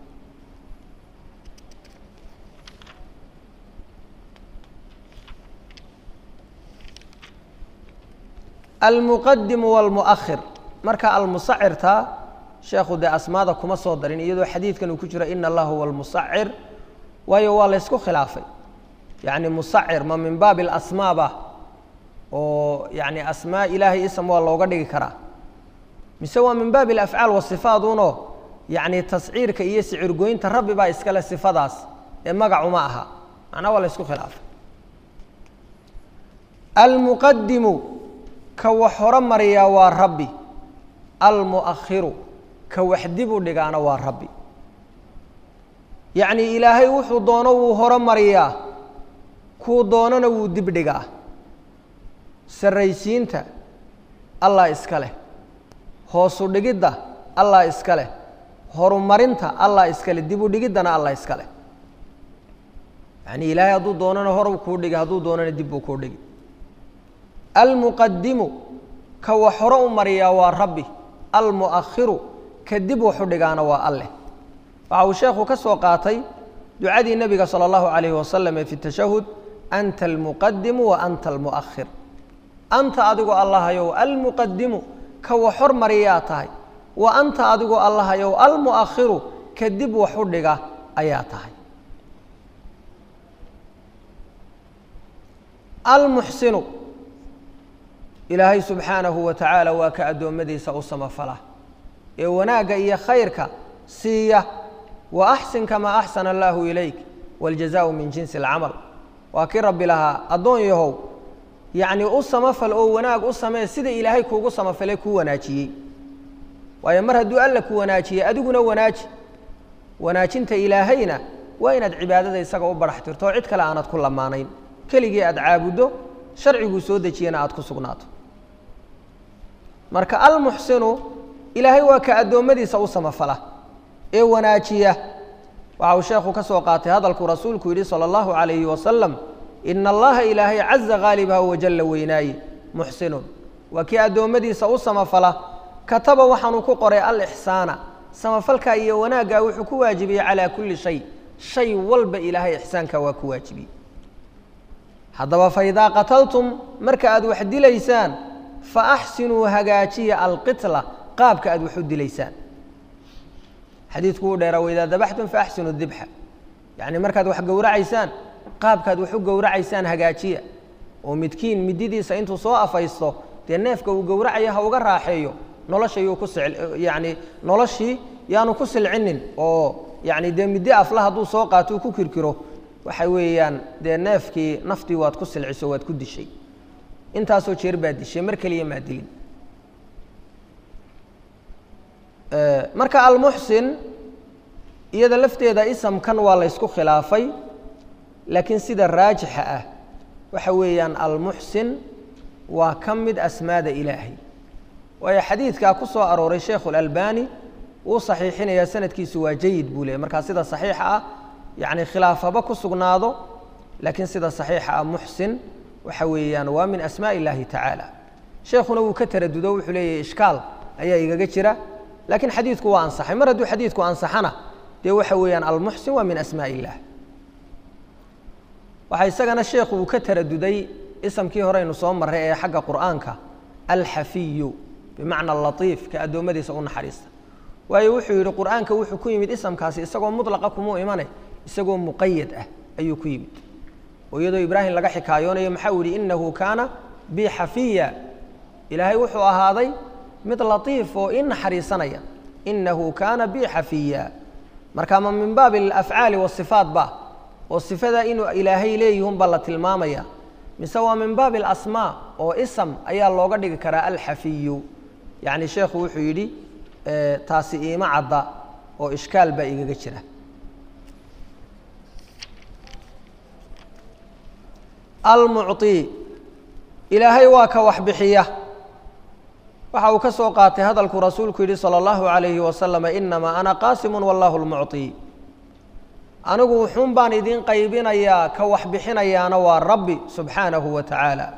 almuqadimu wاlmuahir marka almusacirta sheekhu dee asmaada kuma soo darin iyadoo xadiidkan uu ku jiro ina allah huwa almusacir waayo waa la ysku khilaafay yacni musacir ma min baabi alasmaa ba oo yacni asmaa ilaahay ism waa looga dhigi karaa mise waa min baabi alafcaal wasifaat uno yacni tasciirka iyo sicir goynta rabbi baa iskale sifadaas ee magacuma aha macnaa waa la ysku khilaafay almuqadimu ka wax horo mariyaa waa rabbi almu'akhiru ka wax dib u dhigaana waa rabbi yacni ilaahay wuxuu doono wuu horo mariyaa kuu doonana wuu dib dhigaa sarraysiinta allah iska leh hoosu dhigidda allah iska leh horumarinta allah iska leh dib u dhigiddana allah iska leh yacni ilaahay hadduu doonana hor kuu dhigi hadduu doonana dib buu kuu dhigi almuqadimu ka wax horo u mariyaa waa rabbi almu'akhiru ka dib waxu dhigaana waa alleh waxa uu sheekhu ka soo qaatay ducadii nebiga salى اllahu عalayhi wasalam ee fi tashahud anta almuqadimu wa anta almu'akhir anta adigu allahayow almuqadimu ka wax hor mariyaa tahay wa anta adigu allahayow almu'akhiru ka dib waxu dhiga ayaa tahay almuxsinu ilaahay subxaanahu wa tacaala waa ka addoommadiisa u samafala ee wanaagga iyo khayrka siiya wa axsin kamaa axsana allaahu ilayk wاljazaau min jinsi اlcamal waa kii rabbi lahaa addoon yahow yacni u samafal oo wanaag u samee sida ilaahay kuugu samafalay kuu wanaajiyey waayo mar hadduu alla ku wanaajiyey adiguna wanaaji wanaajinta ilaahayna waa inaad cibaadada isaga u barax tirto oo cid kale aanad ku lamaanayn keligii aad caabuddo sharciguu soo dejiyana aad ku sugnaato marka almuxsinu ilaahay waa ka addoommadiisa u samafala ee wanaajiya waxa uu sheekhu ka soo qaatay hadalkuu rasuulku yidhi salى اllahu عalayhi wasalam ina allaha ilaahay caza haalibha wajalla weynaaye muxsinun waa kii addoommadiisa u samafala kataba waxaanuu ku qoray alixsaana samafalka iyo wanaaggaa wuxuu ku waajibiyey calaa kulli shay shay walba ilaahay ixsaanka waa ku waajibiyey haddaba faidaa qataltum marka aad wax dilaysaan فأحسنوا هجاجية القتلة قابك أدو حد ليسان حديث كودير وإذا ذبحتم فأحسنوا الذبحة يعني مركز وحق ورعيسان قابك أدو حق ورعيسان هجاجية ومتكين مديدي سأنتو صواء فايستو تنافك وجورعيها وجراحيو نلاش يكسر يعني نلاش يعني كسر عنن أو يعني ده مدي أفلها دو ساقاتو كوكيركرو وحويان ده نافكي نفتي وات كسر عسوات كل شيء أنت أسوي شيء بعد الشيء مركلية مادين أه مركا المحسن إذا لفت إذا اسم كان والله يسكو خلافي لكن سيد الراجحة وحويان المحسن وكمد أسماء إلهي وهي حديث كاكسو أروري شيخ الألباني وصحيحين يا سند كيسوا جيد بولي مركا سيدة صحيحة يعني خلافة بكسو قناضو لكن سيدة صحيحة محسن وحويان ومن أسماء الله تعالى شيخنا وكتر الدودو حلي إشكال أي إيجاجرة لكن حديثك وأنصح مرة حديثك وأنصحنا دي وحويان المحسن ومن أسماء الله وحيسجن الشيخ وكتر الدودي اسم كي هرين صوم مرة حق قرآنك الحفي بمعنى اللطيف كأدو مدي سؤون حريصة ويوحي القرآن كوحي كويمد اسم كاسي استقوا مطلقة كمو إيمانه استقوا مقيد أه أي كويمد ويدو إبراهيم لقى حكايون يمحوري إنه كان بحفية إلهي وحو هذا مثل لطيف وإن حريصنا إنه كان بحفية مركما من باب الأفعال والصفات با والصفات إنه إلهي ليهم بلت المامية مسوى من باب الأسماء واسم أي الله قد كرا الحفي يعني شيخ وحيدي اه تاسي ما عدا وإشكال بأي جشرة المعطي إلهي واك وحبحية وحاو كسوقات هذا الرسول كري صلى الله عليه وسلم إنما أنا قاسم والله المعطي أنا وحوم بان إذن قيبين يا كوحبحين يا نوى ربي سبحانه وتعالى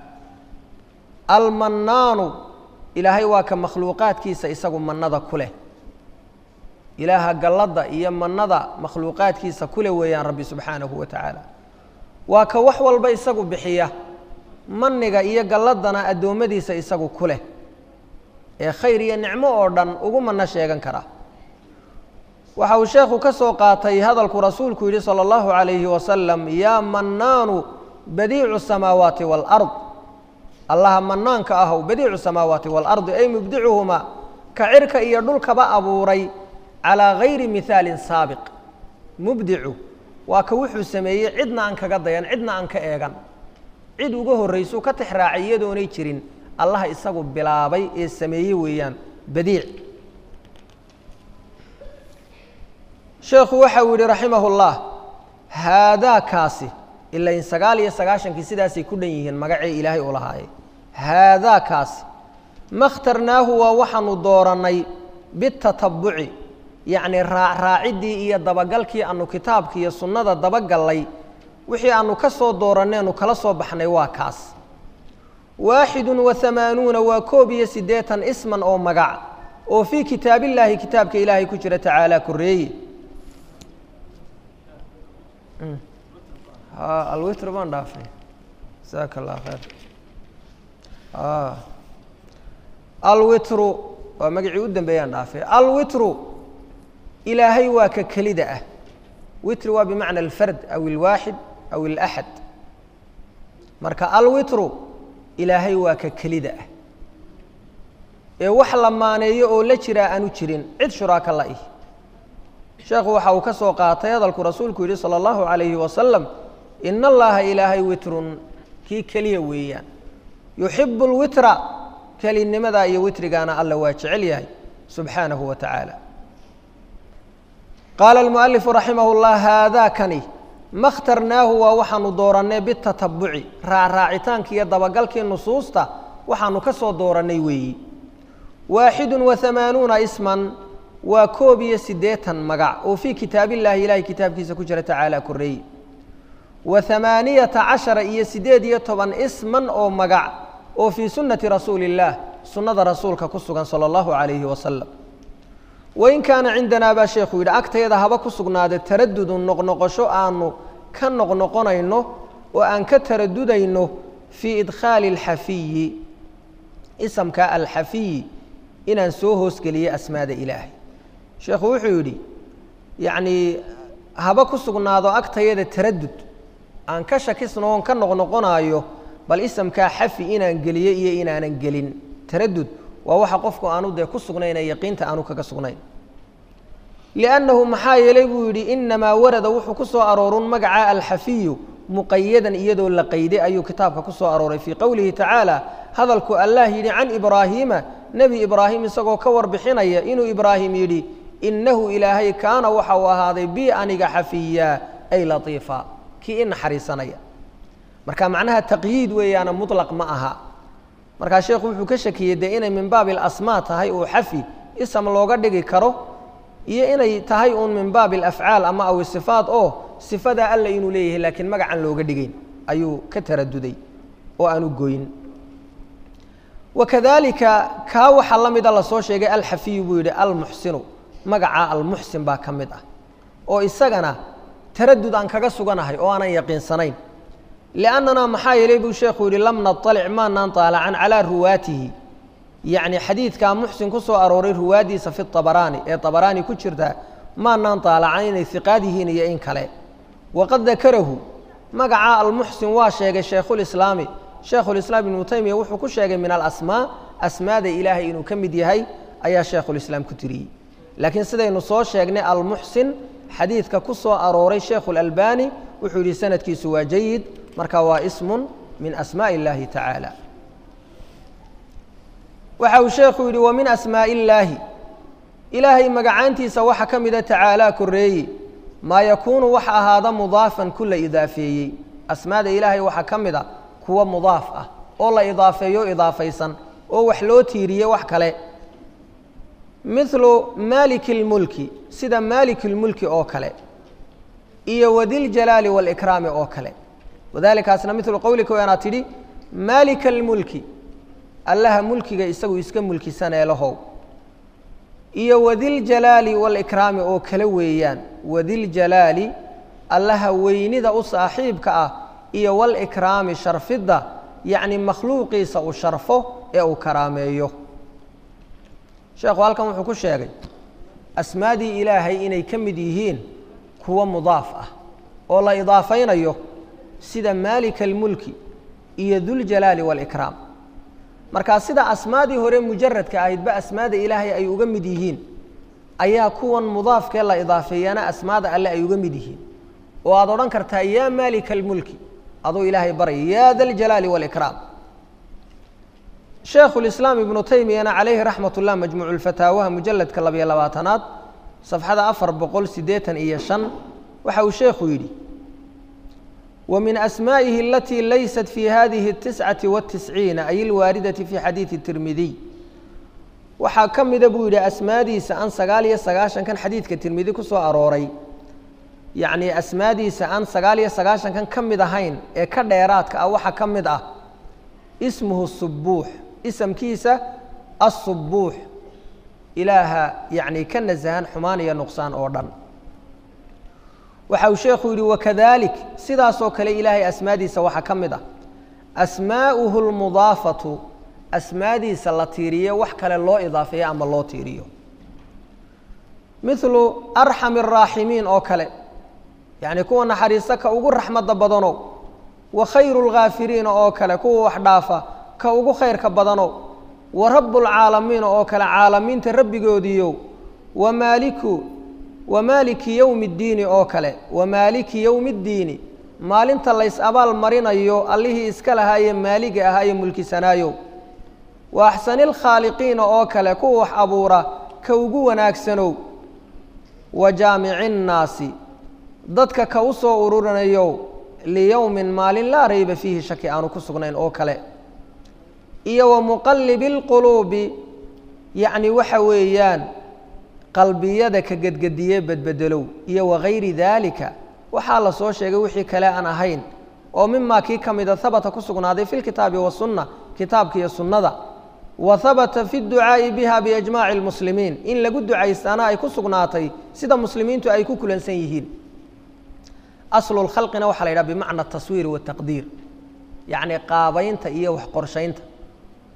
المنان إلهي واك مخلوقات كيس إساق من نضى كله إله قلد إيا من نضى مخلوقات كيس كله ويا ربي سبحانه وتعالى واك وحوال بيساق بحية منغا إيا قلدنا أدومدي سإساق كله إيه خير النعمة أردن أقوم النشيغان كراه وحاو الشيخ كسوقاتي هذا الرسول كيري صلى الله عليه وسلم يا منان بديع السماوات والأرض الله منان كأهو بديع السماوات والأرض أي مبدعهما كعرك يدلك بأبوري على غير مثال سابق مبدع وكوح السمية عدنا عنك قضيان عدنا عنك إيغان عد وقوه الرئيسو كتحراعي دوني تشرين الله إساقو بلابي السمية ويان بديع شيخ وحوري رحمه الله هذا كاسي إلا إن سقال يسقاشن كسيداسي كدنيهن مقعي إلهي أولهاي هذا كاسي ما اخترناه ووحن دورني بالتتبع يعني راعدي إيا دبقلكي أنه كتابك يا سنة دبقل لي وحي أنه كسو دورني أنه كلسو بحني واكاس واحد وثمانون وكوبي سديتا اسما أو مقع وفي كتاب الله كتابك إلهي كجرة تعالى كريه ها الوتر ما ندافع جزاك الله خير اه الوتر ومقعي ودن بيان دافع الوتر إلهي واك كليدة وتر وبمعنى الفرد أو الواحد أو الأحد مركا الوتر إلهي واك كليدة إيه وحلا ما نيو لجرا أنو جرين عد شراك الله إيه شيخ وحاو كسوقاتي هذا الرسول كيري صلى الله عليه وسلم إن الله إلهي وتر كي كليه ويان يحب الوتر كلي إنما أي وتر كان الله واجعليه سبحانه وتعالى قال المؤلف رحمه الله هذا كني ما اخترناه ووحن دورني بالتتبع راع راعتان كي يدبقلك النصوص وحن كسو دورني وي واحد وثمانون اسما وكوبي سديتا مقع وفي كتاب الله إلهي كتاب كيس كجرة تعالى كري وثمانية عشر إيا سديد يطبا اسما أو مقع وفي سنة رسول الله سنة رسولك كسوغا صلى الله عليه وسلم وإن كان عندنا باشيخ إذا أكت يذهب كسوغنا تردد النقنقشو أنه كان نقنقنا إنه وأن كتردد إنه في إدخال الحفي isamka alxafiyi inaan soo hoosgeliyo asmaada ilaahay sheekhu wuxuu yidhi yacnii haba ku sugnaado agtayada taradud aan ka shakisno oon ka noqnoqonaayo bal isamkaa xafi inaan geliyo iyo inaanan gelin taradud waa waxa qofku aanu dee ku sugnayn ee yaqiinta aanu kaga sugnayn liannahu maxaa yeelay buu yidhi inamaa warada wuxuu ku soo aroorun magaca alxafiyu muqayadan iyadoo la qayday ayuu kitaabka ku soo arooray fii qowlihi tacaala hadalku allah yidhi can ibraahiima nebi ibraahim isagoo ka warbixinaya inuu ibraahim yidhi innahu ilaahay kaana waxa uu ahaaday bi aniga xafiya ay latiifa kii i naxariisanaya marka macnaha taqyiid weeyaana muطlaq ma aha markaa sheekhu wuxuu ka shakiyey dee inay min baabi alasmaa tahay oo xafi isam looga dhigi karo iyo inay tahay uun min baabi alafcaal ama aw sifaat oo sifadaa alla inuu leeyahay laakiin magacan looga dhigayn ayuu ka taraduday oo aanu goyn wakadalika kaa waxaa la mida lasoo sheegay alxafiyu buu yidhi almuxsinu magaca almuxsin baa ka mid ah oo isagana taradud aan kaga suganahay oo aanan yaqiinsanayn liannanaa maxaa yeelay buu sheekhu yidhi lam naطalic maanaan taalacan calaa ruwaatihi yacni xadiidkaa muxsin ku soo arooray ruwaaddiisa fi abaraani ee abaraani ku jirta maanaan taalacan inay hiqaad yihiin iyo in kale waqad dakarahu magaca almuxsin waa sheegay shaykhulislaami shaykhulislaam ibnu taymiya wuxuu ku sheegay min alasmaa asmaada ilaahay inuu ka mid yahay ayaa shaykhulislaam ku tiriyey laakiin sidaynu soo sheegnay almuxsin xadiidka ku soo arooray shaykhulalbani wuxuu yidhi sanadkiisu waa jayid marka waa ismun min asmaaءi اllahi tacaala waxa uu sheekhu yidhi wa min asmaaءi illaahi ilaahay magacaantiisa waxa ka mida tacaalaa koreeye maa yakuunu waxa ahaada mudaafan ku la idaafeeyey asmaada ilaahay waxaa ka mid a kuwa mudaaf ah oo la idaafeeyo idaafaysan oo wax loo tiiriye wax kale milu maaliki اlmulki sida maaliki اlmulki oo kale iyo wadiljalaali wاlkraami oo kale wadalikaasna milu qowlika waanaad tidhi maalika almulki allaha mulkiga isagu iska mulkisanee lahow iyo wadiljalaali wاlkraami oo kale weeyaan wadiljalaali allaha weynida u saaxiibka ah iyo wاlkraami sharfidda yacni makhluuqiisa uu sharfo ee uu karaameeyo sheekhu halkan wuxuu ku sheegay asmaadii ilaahay inay ka mid yihiin kuwa mudaaf ah oo la idaafaynayo sida maalika almulki iyo duljalaali wاlkraam markaa sida asmaadii hore mujaradka ahaydba asmaada ilaahay ay uga mid yihiin ayaa kuwan mudaafkee la idaafeeyana asmaada alle ay uga mid yihiin oo aad odhan kartaa yaa maalika almulki aduu ilaahay baraya yaa daljalaali wاlkraam sheekhu lislaam ibnu taymiyana calayhi raxmat ullah majmuucu lfataawaha mujaladka labiyo labaatanaad safxada afar boqol siddeetan iyo shan waxa uu sheekhu yidhi ومن أسمائه التي ليست في هذه التسعة والتسعين أي الواردة في حديث الترمذي waxaa ka mida buu yidhi asmaadiisa aan sagaal iyo sagaashan kan xadiidka tirmidi ku soo arooray yacnii asmaadiisa aan sagaal iyo sagaashan kan ka mid ahayn ee ka dheeraadka ah waxaa ka mid ah ismuhu subuux isamkiisa asubuux ilaaha yacnii ka nasahan xumaan iyo nuqsaan oo dhan waxa uu sheekhu yidhi wakadalik sidaasoo kale ilaahay asmaadiisa waxaa ka mid ah asmaa'uhu lmudaafatu asmaadiisa la tiiriye wax kale loo idaafeeyo ama loo tiiriyo milu arxam الraaximiin oo kale yacni kuwa naxariista ka ugu raxmadda badano wa khayru اlghaafiriina oo kale kuwa wax dhaafa ka ugu khayrka badano wa rabu اlcaalamiina oo kale caalamiinta rabbigoodiiyo wa maaliku wamaaliki yowmi اddiini oo kale wamaaliki yowmi اddiini maalinta lays abaal marinayo allihii iska lahaaye maaliga ahaaye mulkisanaayo wa axsani اlkhaaliqiina oo kale kuwa wax abuura ka ugu wanaagsanow wa jaamici nnaasi dadka ka u soo ururinayo liyowmin maalin laa rayba fiihi shaki aanu ku sugnayn oo kale iyo wa muqallibi اlquluubi yacni waxa weeyaan qalbiyada ka gedgediye bedbedelow iyo wagayri daalika waxaa la soo sheegay wixii kale aan ahayn oo mimaa kii ka mida habata ku sugnaaday fi lkitaabi wasunna kitaabka iyo sunnada wa habata fi ducaa'i biha biijmaaci اlmuslimiin in lagu ducaystaana ay ku sugnaatay sida muslimiintu ay ku kulansan yihiin aslu lkhalqina waxaa la yidhaha bimacna ataswiir waataqdiir yacni qaabaynta iyo wax qorshaynta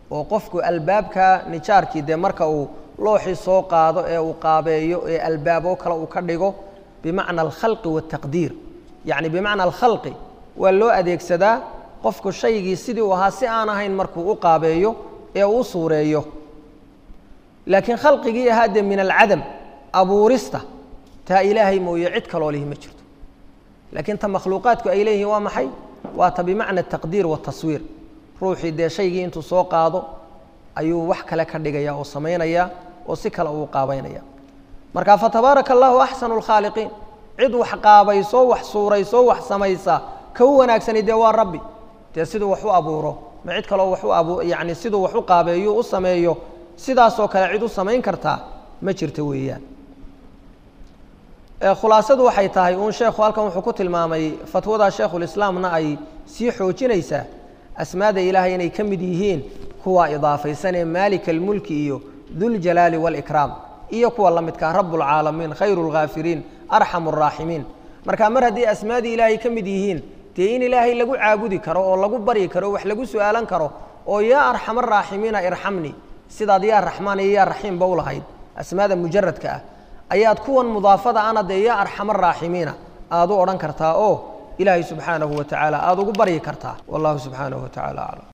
oo qofku albaabka nijaarkii dee marka uu looxii soo qaado ee uu qaabeeyo ee albaabo kale uu ka dhigo bimacna alkhalqi waataqdiir yacni bimacna alkhalqi waa loo adeegsadaa qofku shaygii sidii uu ahaa si aan ahayn markuu u qaabeeyo ee uu u suureeyo laakiin khalqigii ahaa dee min alcadam abuurista taa ilaahay mooye cid kaloo lihi ma jirto laakiin ta makhluuqaadku ay leeyihiin waa maxay waa ta bimacna ataqdiir waataswiir ruuxii dee shaygii intuu soo qaado ayuu wax kale ka dhigaya oo samaynaya oo si kale uu qaabaynaya marka fatabaaraka allahu axsanu lkhaaliqiin cid wax qaabayso wax suurayso wax samaysa ka u wanaagsani dee waa rabbi dee siduu wax u abuuro ma cid kaloo wax u abu yacni siduu wax u qaabeeyo u sameeyo sidaasoo kale cid u samayn kartaa ma jirto weeyaan khulaasadu waxay tahay uun sheekhu halkan wuxuu ku tilmaamay fatwada sheekhulislaamna ay sii xoojinaysaa asmaada ilaahay inay ka mid yihiin kuwa idaafaysan ee maalika almulki iyo duljalaali waalikraam iyo kuwa la midkaa rabbulcaalamiin khayru lghaafiriin arxamu araaximiin marka mar haddii asmaadii ilaahay ka mid yihiin dee in ilaahay lagu caabudi karo oo lagu baryi karo wax lagu su'aalan karo oo yaa arxama araaximiina irxamni sidaad yaa raxmaan iyo yaa raxiimba u lahayd asmaada mujaradka ah ayaad kuwan mudaafada ana dee yaa arxama araaximiina aad u odhan kartaa oo ilaahay subxaanahu wa tacaala aada ugu baryi kartaa wallahu subxaanahu wa tacaala aclam